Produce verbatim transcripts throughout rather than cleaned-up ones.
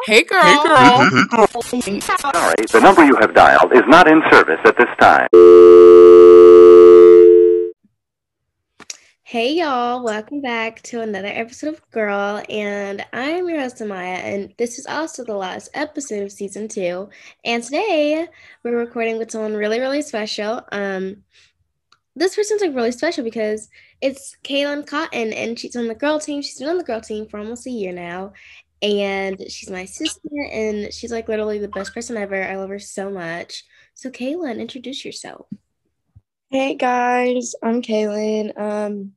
Hey, Hey, girl. girl. Sorry, the number you have dialed is not in service at this time. Hey y'all, welcome back to another episode of Girl, and I'm your host Amaya, and this is also the last episode of season two. And today we're recording with someone really, really special. Um, this person's like really special because it's Kaylin Cotton, and she's on the girl team. She's been on the girl team for almost a year now, and she's my sister, and she's like literally the best person ever. I love her so much. So Kaylin, introduce yourself. Hey guys, I'm Kaylin. Um,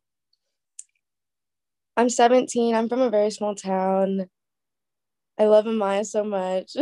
I'm seventeen. I'm from a very small town. I love Amaya so much.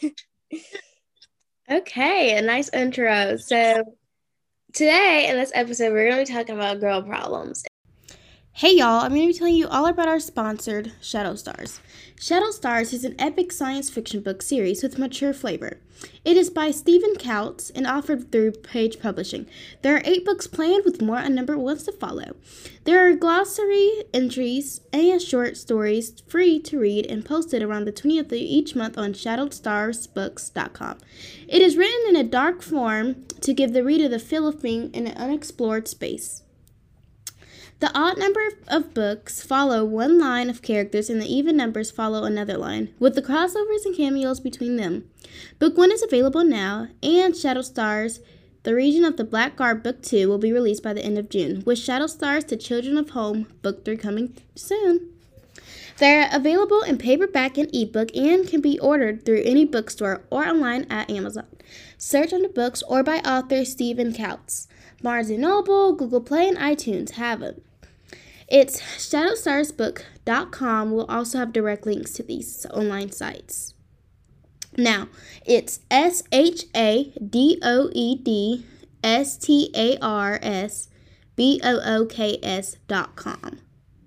Okay, a nice intro. So today in this episode, we're going to be talking about girl problems. Hey y'all, I'm going to be telling you all about our sponsored Shadow Stars. Shadow Stars is an epic science fiction book series with mature flavor. It is by Stephen Kautz and offered through Page Publishing. There are eight books planned with more unnumbered ones to follow. There are glossary entries and short stories free to read and posted around the twentieth of each month on shadowed stars books dot com. It is written in a dark form to give the reader the feel of being in an unexplored space. The odd number of books follow one line of characters and the even numbers follow another line, with the crossovers and cameos between them. Book one is available now, and Shadow Stars, The Region of the Black Guard Book two will be released by the end of June, with Shadow Stars, The Children of Home Book three coming soon. They're available in paperback and ebook and can be ordered through any bookstore or online at Amazon. Search on the books or by author Stephen Kautz. Barnes and Noble, Google Play, and iTunes have them. It's shadow stars book dot com will also have direct links to these online sites. Now, it's S H A D O E D S T A R S B O O K S dot com.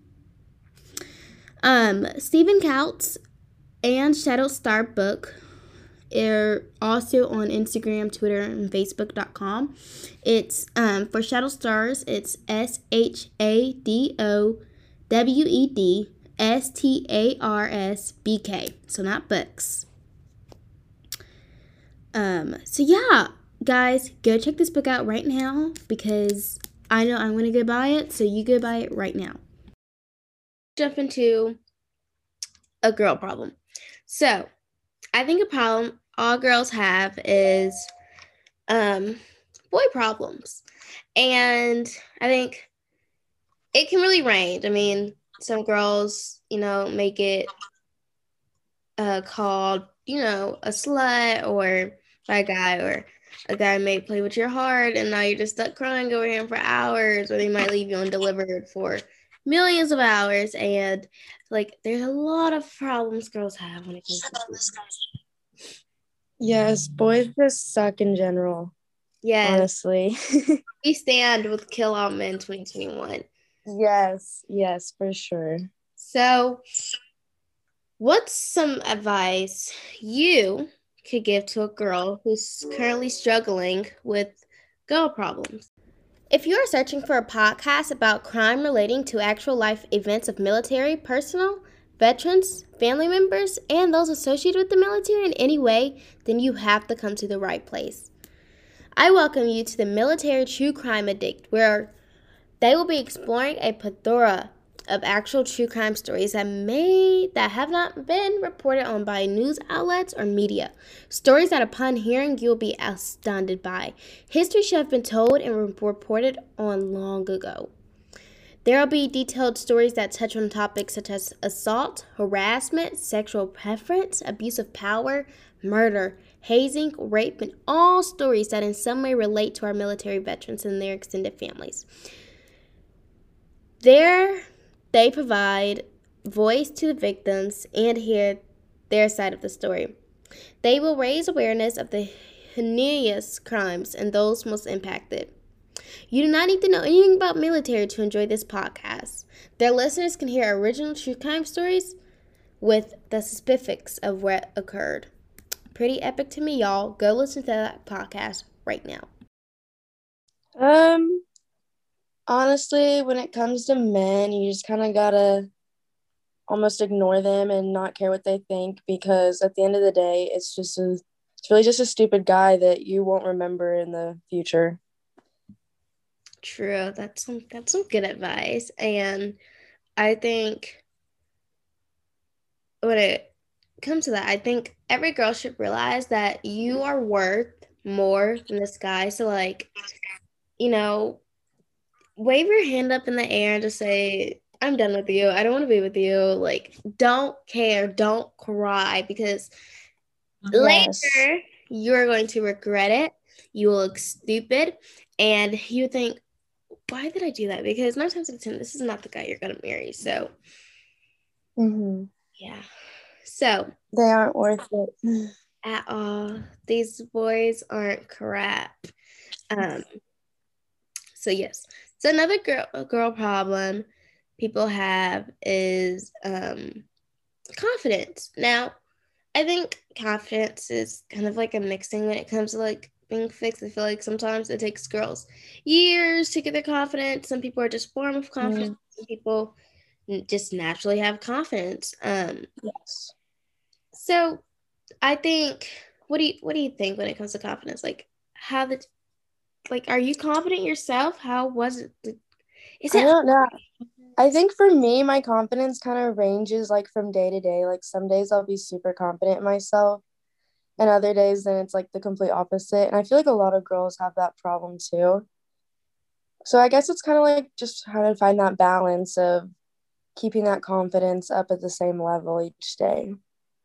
Um, Stephen Kautz and Shadow Star Book are also on Instagram, Twitter, and Facebook dot com. It's um for Shadow Stars, it's S H A D O W E D S T A R S B K. So not books. Um, so yeah, guys, go check this book out right now because I know I'm gonna go buy it, so you go buy it right now. Jump into a girl problem. So I think a problem all girls have is um, boy problems. And I think it can really range. I mean, some girls, you know, make it uh, called, you know, a slut or by a guy, or a guy may play with your heart and now you're just stuck crying over him for hours, or they might leave you undelivered for millions of hours. And like, there's a lot of problems girls have when it comes to this. Yes, boys just suck in general. Yes. Honestly. We stand with Kill All Men twenty twenty-one. Yes, yes, for sure. So, what's some advice you could give to a girl who's currently struggling with girl problems? If you are searching for a podcast about crime relating to actual life events of military personnel, veterans, family members, and those associated with the military in any way, then you have to come to the right place. I welcome you to the Military True Crime Addict, where they will be exploring a plethora of actual true crime stories that may that have not been reported on by news outlets or media. Stories that upon hearing you will be astounded by. History should have been told and reported on long ago. There will be detailed stories that touch on topics such as assault, harassment, sexual preference, abuse of power, murder, hazing, rape, and all stories that in some way relate to our military veterans and their extended families. There, they provide voice to the victims and hear their side of the story. They will raise awareness of the heinous crimes and those most impacted. You do not need to know anything about military to enjoy this podcast. Their listeners can hear original true crime stories with the specifics of what occurred. Pretty epic to me, y'all. Go listen to that podcast right now. Um, honestly, when it comes to men, you just kind of gotta almost ignore them and not care what they think, because at the end of the day, it's just a, it's really just a stupid guy that you won't remember in the future. True. That's some that's some good advice. And I think when it comes to that, I think every girl should realize that you are worth more than this guy. So like, you know, wave your hand up in the air and just say, I'm done with you. I don't want to be with you. Like, don't care. Don't cry because Yes. later you're going to regret it. You will look stupid and you think, why did I do that? Because nine times out of ten, this is not the guy you're going to marry. So, Mm-hmm. yeah. So, they aren't worth it at all. These boys aren't crap. Um, so yes. So another girl girl problem people have is um confidence. Now, I think confidence is kind of like a mixing when it comes to like being fixed. I feel like sometimes it takes girls years to get their confidence. Some people are just born with confidence. Mm. Some people just naturally have confidence. Um, yes. So I think what do you what do you think when it comes to confidence? Like how the like are you confident yourself? How was it? Is it I don't know. I think for me, my confidence kind of ranges like from day to day. Like some days I'll be super confident in myself, and other days then it's like the complete opposite. And I feel like a lot of girls have that problem too. So I guess it's kind of like just trying to find that balance of keeping that confidence up at the same level each day.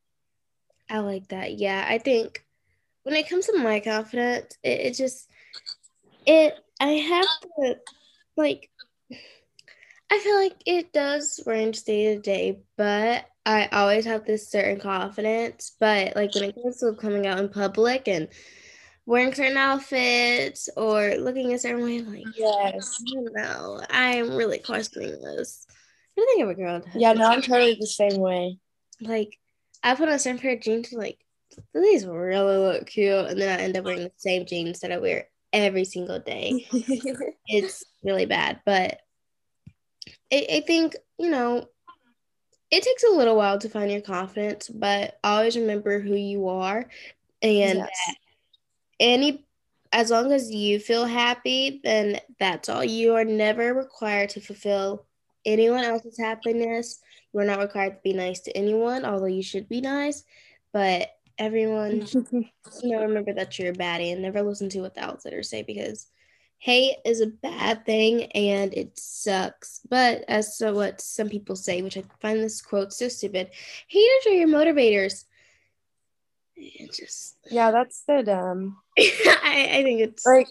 I like that. Yeah, I think when it comes to my confidence, it, it just it I have to like I feel like it does range day to day, but I always have this certain confidence. But like when it comes to coming out in public and wearing certain outfits or looking a certain way, like yes, I don't know, I'm really questioning this. I think every girl has. Yeah, no, I'm totally the same way. Like I put on a certain pair of jeans, like these really look cute, and then I end up wearing the same jeans that I wear every single day. It's really bad, but I, I think, you know, it takes a little while to find your confidence, but always remember who you are and yes. that any as long as you feel happy, then that's all. You are never required to fulfill anyone else's happiness. You're not required to be nice to anyone, although you should be nice. But everyone, you know, remember that you're a baddie and never listen to what the outsiders say because hate is a bad thing and it sucks. But as to what some people say, which I find this quote so stupid, haters are your motivators. It just yeah, that's so dumb. I, I think it's like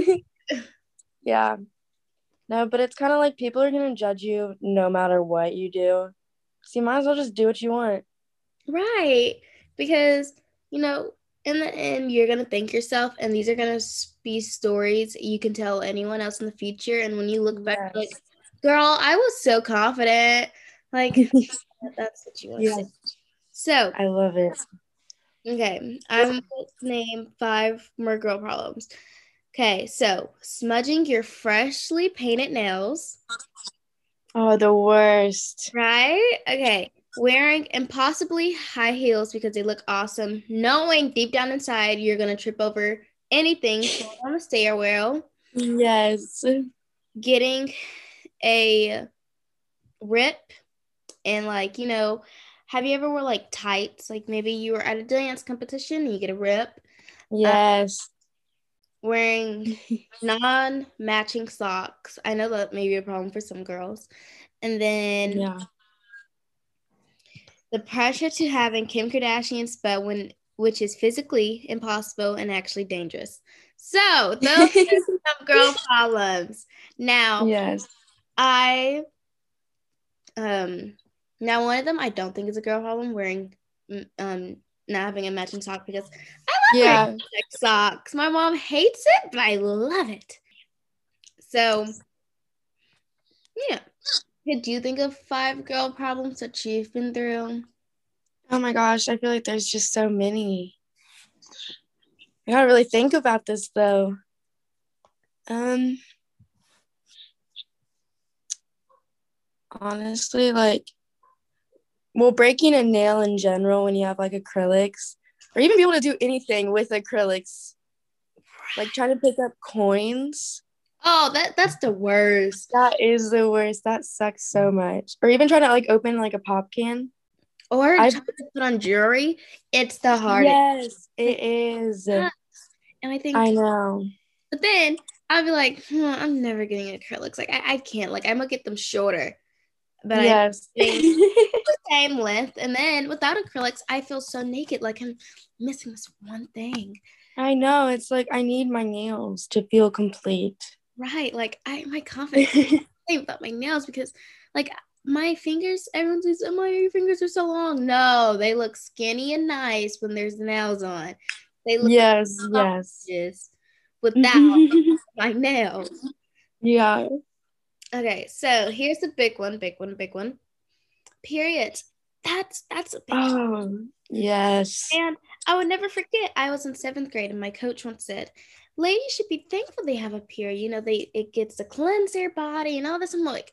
yeah. No, but it's kind of like people are gonna judge you no matter what you do. So you might as well just do what you want. Right. Because, you know, in the end, you're going to thank yourself, and these are going to be stories you can tell anyone else in the future. And when you look back, yes. like, girl, I was so confident. Like, that's what you want to yeah. say. So, I love it. Okay, I'm going to name five more girl problems. Okay, so smudging your freshly painted nails. Oh, the worst. Right? Okay. Wearing impossibly high heels because they look awesome, knowing deep down inside you're going to trip over anything on the stairwell. Yes. Getting a rip and, like, you know, have you ever wore like tights? Like maybe you were at a dance competition and you get a rip. Yes. Um, wearing non-matching socks. I know that may be a problem for some girls. And then yeah. the pressure to having Kim Kardashian's butt when which is physically impossible and actually dangerous. So those are some girl problems. Now, yes, I um now one of them I don't think is a girl problem wearing um not having a matching sock because I love yeah. wearing socks. My mom hates it, but I love it. So yeah. Could you think of five girl problems that you've been through? Oh my gosh, I feel like there's just so many. I gotta really think about this though. Um, honestly, like well, breaking a nail in general when you have like acrylics, or even be able to do anything with acrylics, like trying to pick up coins. Oh, that that's the worst. That is the worst. That sucks so much. Or even trying to like open like a pop can. Or I've- trying to put on jewelry. It's the hardest. Yes, it is. And I think I know. But then I'll be like, hmm, I'm never getting acrylics. Like I, I can't. Like I'm gonna get them shorter. But Yes. I the same length. And then without acrylics, I feel so naked. Like I'm missing this one thing. I know. It's like I need my nails to feel complete. Right. Like I my confidence is without my nails because like my fingers, everyone says, oh my fingers are so long. No, they look skinny and nice when there's nails on. They look yes, like yes. without my nails. Yeah. Okay, so here's the big one, big one, big one. Periods. That's that's a big one. Oh, yes. And I would never forget. I was in seventh grade, and my coach once said, "Ladies should be thankful they have a period. You know, they it gets to cleanse their body and all this." I'm like,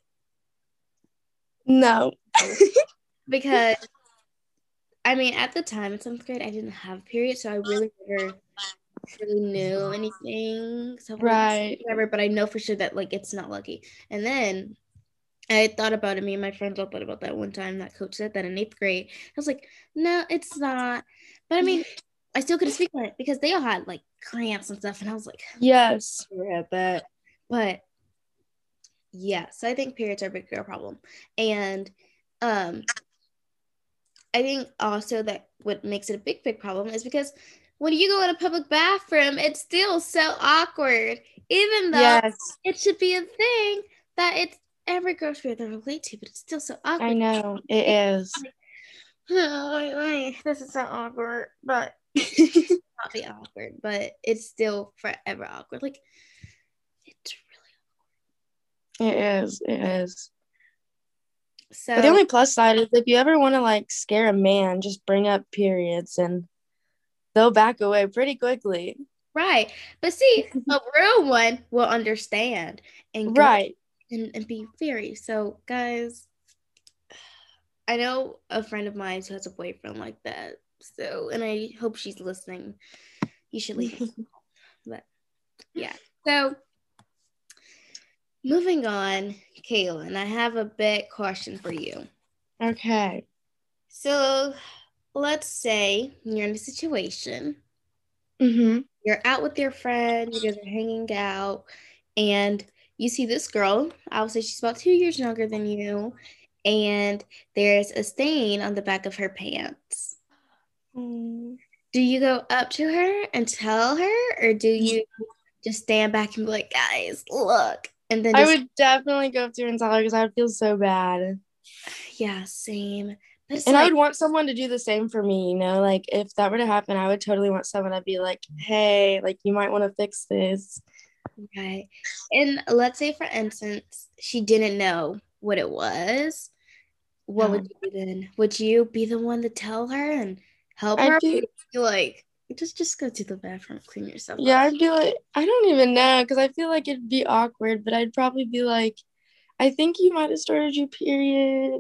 no, because I mean, at the time in seventh grade, I didn't have a period, so I really never really knew anything. So right. Whatever, but I know for sure that like it's not lucky. And then I thought about it. Me and my friends all thought about that one time that coach said that in eighth grade. I was like, no, it's not. But I mean, I still couldn't speak on it because they all had like cramps and stuff. And I was like, yes, I had that. But yeah, so I think periods are a big girl problem. And um, I think also that what makes it a big, big problem is because when you go in a public bathroom, it's still so awkward, even though yes. it should be a thing that it's every girl should be able to relate to, but it's still so awkward. I know it is. Oh, wait, wait. This is so awkward, but not be awkward, but it's still forever awkward. Like it's really awkward. It is. It is. So but the only plus side is if you ever want to like scare a man, just bring up periods and they'll back away pretty quickly. Right. But see, a real one will understand and go right and, and be very. So guys, I know a friend of mine who has a boyfriend like that. So, and I hope she's listening. You should leave. But yeah. So moving on, Kaylin, I have a big question for you. Okay. So let's say you're in a situation. Mm-hmm. You're out with your friend, you guys are hanging out, and you see this girl. I would say she's about two years younger than you, and there's a stain on the back of her pants. Mm. Do you go up to her and tell her, or do you just stand back and be like, guys, look? And then just, I would definitely go up to her and tell her because I would feel so bad. Yeah, same. But and like, I would want someone to do the same for me, you know? Like, if that were to happen, I would totally want someone to be like, hey, like, you might want to fix this. Right. And let's say, for instance, she didn't know what it was. What Yeah. would you do then? Would you be the one to tell her and help I'd her? be- Or would you be like, just, just go to the bathroom, clean yourself Yeah, up? I'd be like, I don't even know because I feel like it'd be awkward, but I'd probably be like, I think you might have started your period.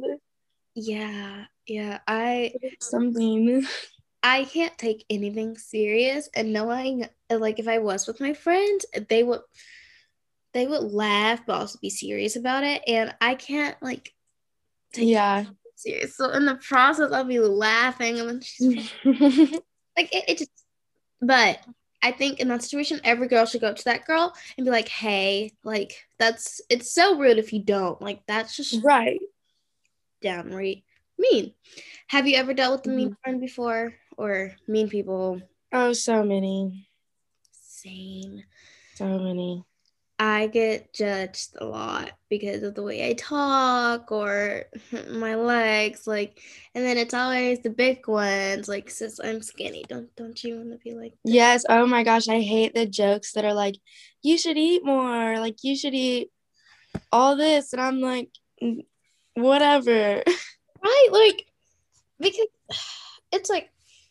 Yeah, yeah. I Something. I can't take anything serious, and knowing like if I was with my friends, they would they would laugh but also be serious about it, and I can't like take Yeah. it serious. So in the process, I'll be laughing, and then she's like it, it just. But I think in that situation, every girl should go up to that girl and be like, "Hey, like that's it's so rude if you don't like that's just right. downright mean." Have you ever dealt with a mean Mhm. friend before or mean people? Oh, so many. Same. So many. I get judged a lot because of the way I talk or my legs, like, and then it's always the big ones, like, sis, I'm skinny. Don't don't you want to be like that? Yes. Oh my gosh, I hate the jokes that are like, you should eat more. Like, you should eat all this, and I'm like, "Mm, whatever." Right? Like, because it's like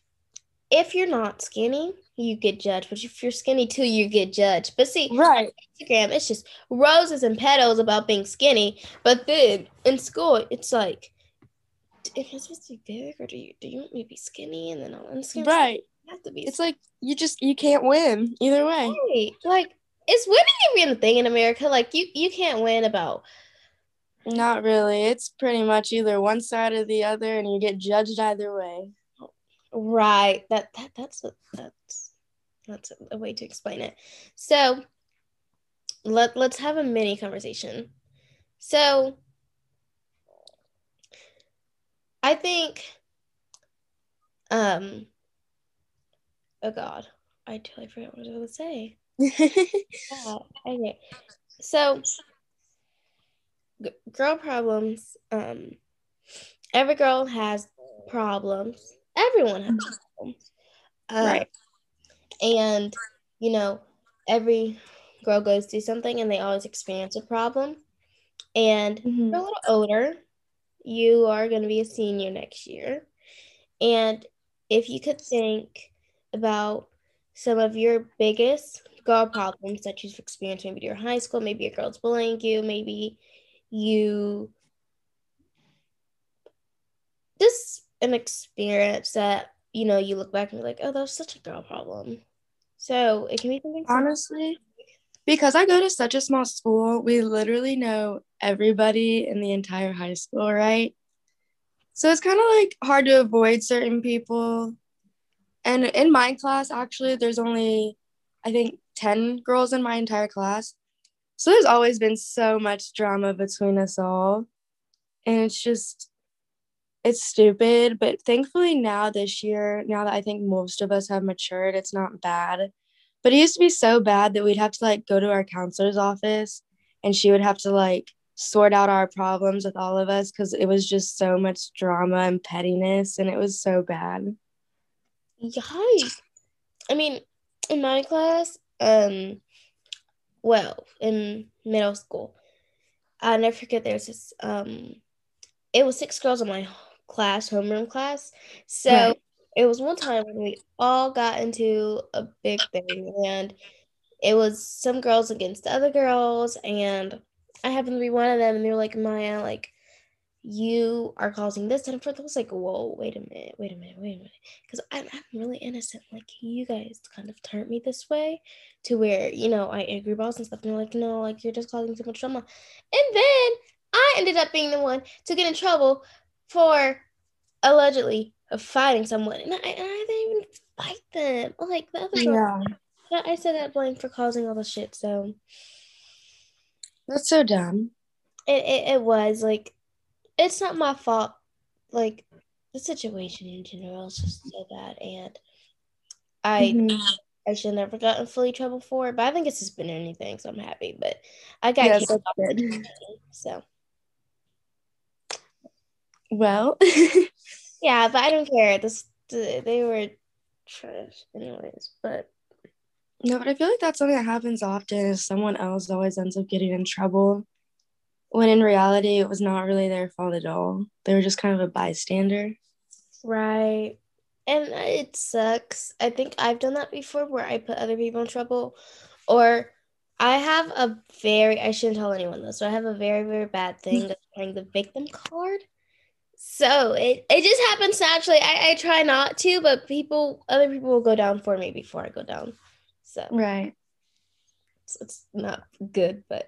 if you're not skinny, you get judged. But if you're skinny too, you get judged. But see, Right. Instagram, it's just roses and petals about being skinny. But then in school, it's like Am I supposed to be big or do you do you want me to be skinny? And then on Instagram, Right. I have to be. It's like you just you can't win either way. Right. Like, is winning even a thing in America? Like, you you can't win about. Not really. It's pretty much either one side or the other, and you get judged either way. Right. That that that's a, that's that's a way to explain it. So let let's have a mini conversation. So I think, um, oh God, I totally forgot what I was going to say. Yeah, okay. So, g- girl problems. Um, every girl has problems. Everyone has problems. Uh, Right. And, you know, every girl goes through something and they always experience a problem. And Mhm. you're a little older. You are going to be a senior next year. And if you could think about some of your biggest girl problems that you've experienced, maybe your high school, maybe your girl's bullying you, maybe you just an experience that, you know, you look back and be like, oh, that was such a girl problem. So it can be something simple. Honestly, because I go to such a small school, we literally know everybody in the entire high school, right? So it's kind of like hard to avoid certain people. And in my class, actually, there's only, I think, ten girls in my entire class. So there's always been so much drama between us all. And it's just, it's stupid. But thankfully now this year, now that I think most of us have matured, it's not bad. But it used to be so bad that we'd have to like go to our counselor's office and she would have to like sort out our problems with all of us because it was just so much drama and pettiness and it was so bad. Yikes. I mean, in my class, um, well, in middle school, I'll never forget there's this, um, it was six girls in my class, homeroom class. So Right. it was one time when we all got into a big thing, and it was some girls against the other girls, and I happened to be one of them, and they were like, Maya, like, you are causing this and forth. I was like, whoa, wait a minute, wait a minute, wait a minute. Because I'm, I'm really innocent. Like, you guys kind of turned me this way to where, you know, I agree balls and stuff. And they're like, no, like, you're just causing too much drama. And then I ended up being the one to get in trouble for allegedly fighting someone. And I, and I didn't even fight them. Like, the other girl, Yeah. I said that blame for causing all the shit. So That's so dumb. it, it, it was like, it's not my fault. Like, the situation in general is just so bad, and I Mhm. I should never gotten fully trouble for it, but I think it's just been anything, so I'm happy. But I got Yes, kicked that's off good. the so Well, yeah, but I don't care. This they were trash anyways, but no, but I feel like that's something that happens often is someone else always ends up getting in trouble when in reality it was not really their fault at all. They were just kind of a bystander. right. And it sucks. I think I've done that before where I put other people in trouble, or I have a very, I shouldn't tell anyone this, so I have a very, very bad thing of playing the victim card. So it, it just happens naturally. I, I try not to, but people, other people will go down for me before I go down. So Right. it's, it's not good, but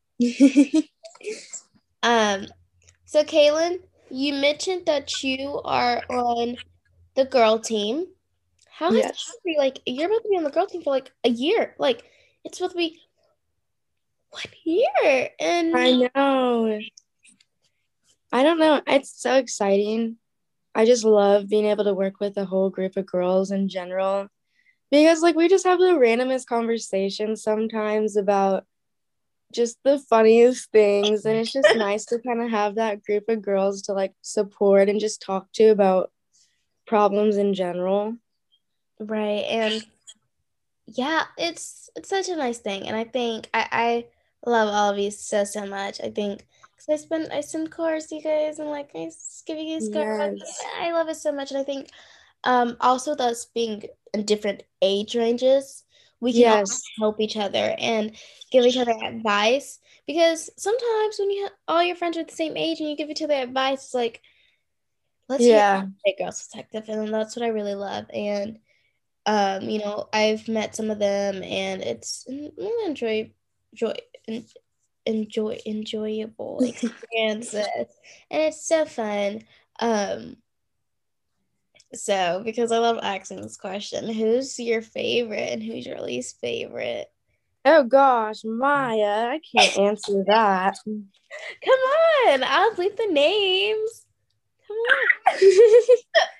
um. So Kaylin, you mentioned that you are on the girl team. How has that Yes. been? Like, you're about to be on the girl team for like a year. Like, it's supposed to be one year, and I know. I don't know. It's so exciting. I just love being able to work with a whole group of girls in general because, like, we just have the randomest conversations sometimes about just the funniest things. And it's just nice to kind of have that group of girls to, like, support and just talk to about problems in general. right, and yeah, it's it's such a nice thing, and I think I I love all of you so so much. I think because I spend I send cards to you guys and like I s- give you guys cards. Yes. I love it so much, and I think um also with us being in different age ranges, we can all Yes. help each other and give each other advice because sometimes when you have all your friends are the same age and you give each other advice, it's like let's Yeah. hear Girls Detective, and that's what I really love. And um, you know, I've met some of them, and it's really enjoy, joy, enjoy, enjoyable experiences, and it's so fun. Um, so because I love asking this question, who's your favorite and who's your least favorite? Oh gosh, Maya, I can't answer that. Come on, I'll leave the names. Come on.